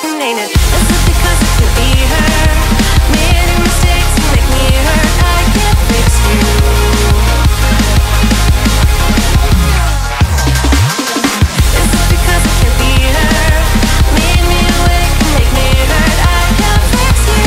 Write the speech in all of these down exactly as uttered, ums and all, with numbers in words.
broken, ain't it? Is it because I can't be her? Made mistakes to make me hurt. I can't fix you. Is it because I can't be her? Made me awake and make me hurt. I can't fix you.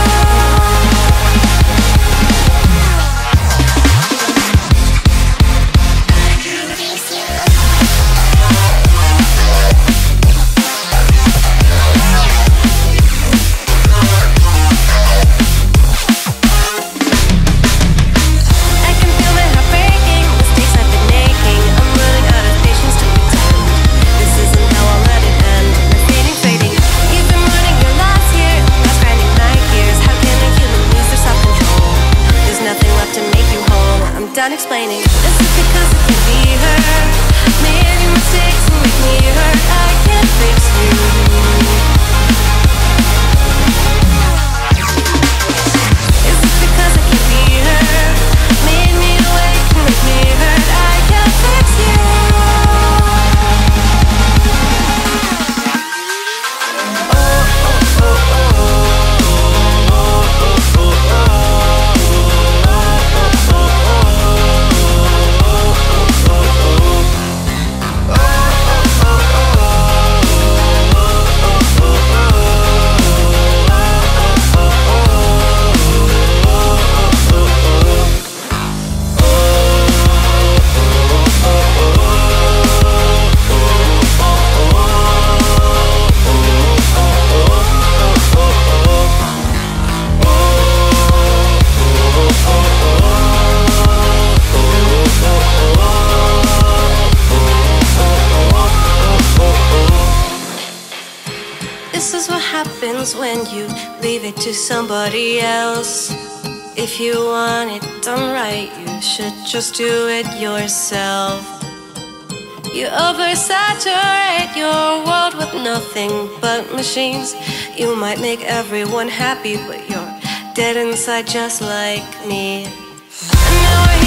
Done explaining. This is because I can't be her. Made mistakes and make me hurt. I can't fix you. Is this because I can't be her? Made me awake and make me hurt. I can't fix you. Oh, oh, oh, oh. This is what happens when you leave it to somebody else. If you want it done right, you should just do it yourself. You oversaturate your world with nothing but machines. You might make everyone happy, but you're dead inside just like me. And now we're